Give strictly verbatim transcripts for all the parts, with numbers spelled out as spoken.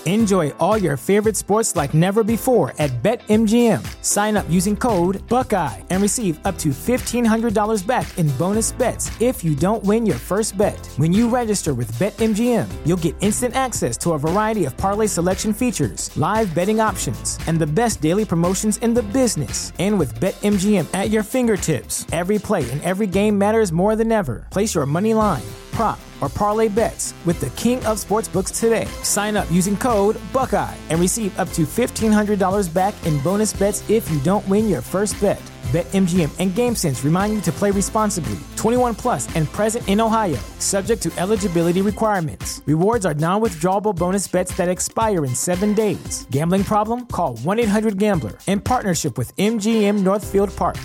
Enjoy all your favorite sports like never before at BetMGM. Sign up using code Buckeye and receive up to fifteen hundred dollars back in bonus bets if you don't win your first bet. When you register with BetMGM, you'll get instant access to a variety of parlay selection features, live betting options, and the best daily promotions in the business. And with BetMGM at your fingertips, every play and every game matters more than ever. Place your money line, prop, or parlay bets with the king of sportsbooks today. Sign up using code Buckeye and receive up to fifteen hundred dollars back in bonus bets if you don't win your first bet. BetMGM and GameSense remind you to play responsibly. twenty-one plus and present in Ohio, subject to eligibility requirements. Rewards are non-withdrawable bonus bets that expire in seven days. Gambling problem? Call one eight hundred gambler in partnership with M G M Northfield Park.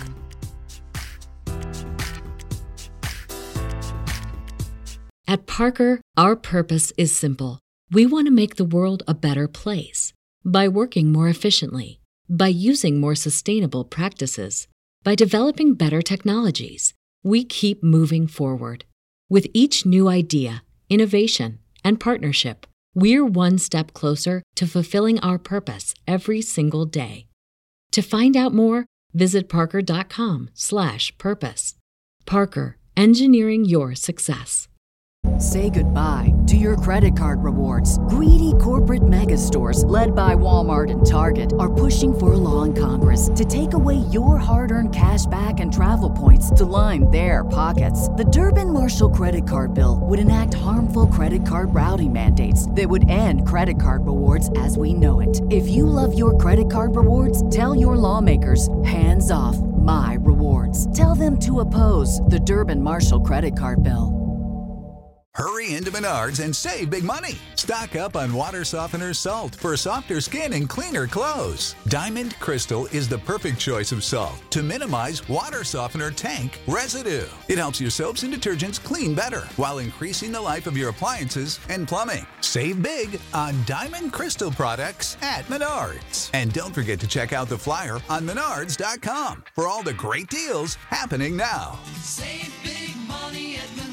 At Parker, our purpose is simple. We want to make the world a better place by working more efficiently, by using more sustainable practices, by developing better technologies. We keep moving forward. With each new idea, innovation, and partnership, we're one step closer to fulfilling our purpose every single day. To find out more, visit parker.com slash purpose. Parker, engineering your success. Say goodbye to your credit card rewards. Greedy corporate mega stores, led by Walmart and Target, are pushing for a law in Congress to take away your hard-earned cash back and travel points to line their pockets. The Durbin-Marshall credit card bill would enact harmful credit card routing mandates that would end credit card rewards as we know it. If you love your credit card rewards, tell your lawmakers, hands off my rewards. Tell them to oppose the Durbin-Marshall credit card bill. Hurry into Menards and save big money. Stock up on water softener salt for softer skin and cleaner clothes. Diamond Crystal is the perfect choice of salt to minimize water softener tank residue. It helps your soaps and detergents clean better while increasing the life of your appliances and plumbing. Save big on Diamond Crystal products at Menards. And don't forget to check out the flyer on menards dot com for all the great deals happening now. Save big money at Menards.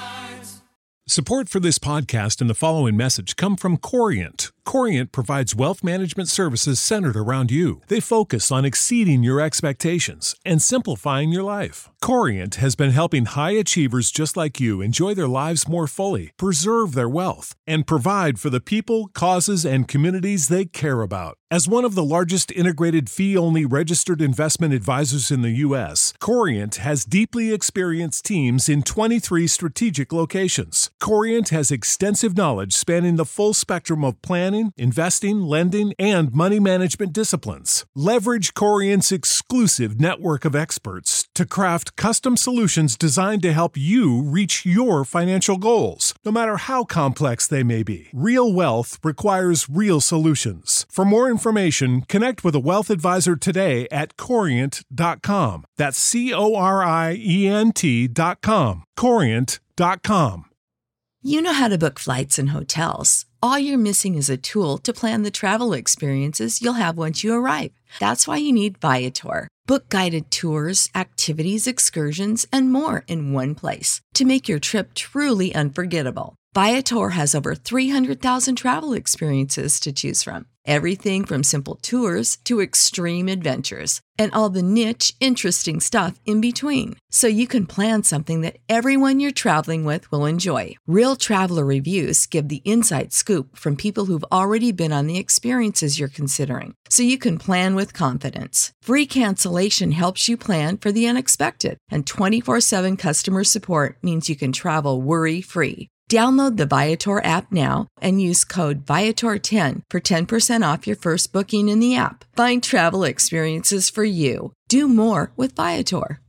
Support for this podcast and the following message come from Corient. Corient provides wealth management services centered around you. They focus on exceeding your expectations and simplifying your life. Corient has been helping high achievers just like you enjoy their lives more fully, preserve their wealth, and provide for the people, causes, and communities they care about. As one of the largest integrated fee-only registered investment advisors in the U S, Corient has deeply experienced teams in twenty-three strategic locations. Corient has extensive knowledge spanning the full spectrum of planning, investing, lending, and money management disciplines. Leverage Corient's exclusive network of experts to craft custom solutions designed to help you reach your financial goals, no matter how complex they may be. Real wealth requires real solutions. For more information, connect with a wealth advisor today at corient dot com. That's C O R I E N T dot com. corient dot com. You know how to book flights and hotels. All you're missing is a tool to plan the travel experiences you'll have once you arrive. That's why you need Viator. Book guided tours, activities, excursions, and more in one place to make your trip truly unforgettable. Viator has over three hundred thousand travel experiences to choose from. Everything from simple tours to extreme adventures and all the niche, interesting stuff in between. So you can plan something that everyone you're traveling with will enjoy. Real traveler reviews give the inside scoop from people who've already been on the experiences you're considering. So you can plan with confidence. Free cancellation helps you plan for the unexpected. And twenty-four seven customer support means you can travel worry-free. Download the Viator app now and use code Viator ten for ten percent off your first booking in the app. Find travel experiences for you. Do more with Viator.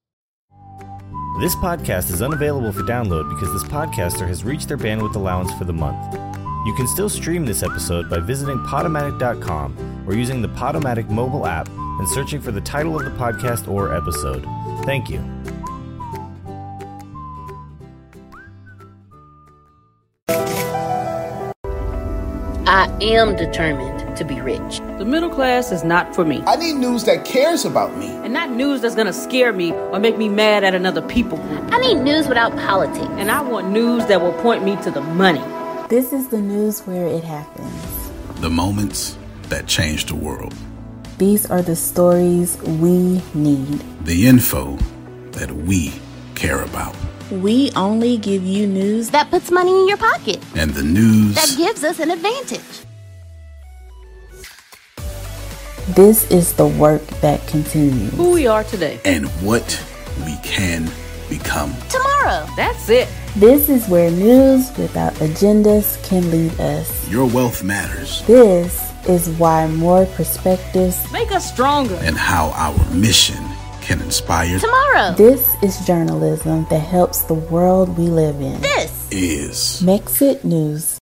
This podcast is unavailable for download because this podcaster has reached their bandwidth allowance for the month. You can still stream this episode by visiting Podomatic dot com or using the Podomatic mobile app and searching for the title of the podcast or episode. Thank you. I am determined to be rich. The middle class is not for me. I need news that cares about me. And not news that's gonna scare me or make me mad at another people group. I need news without politics. And I want news that will point me to the money. This is the news where it happens. The moments that change the world. These are the stories we need. The info that we care about. We only give you news that puts money in your pocket. And the news that gives us an advantage. This is the work that continues. Who we are today. And what we can become. Tomorrow. That's it. This is where news without agendas can lead us. Your wealth matters. This is why more perspectives make us stronger. And how our mission can inspire tomorrow. This is journalism that helps the world we live in. This is Mexit News.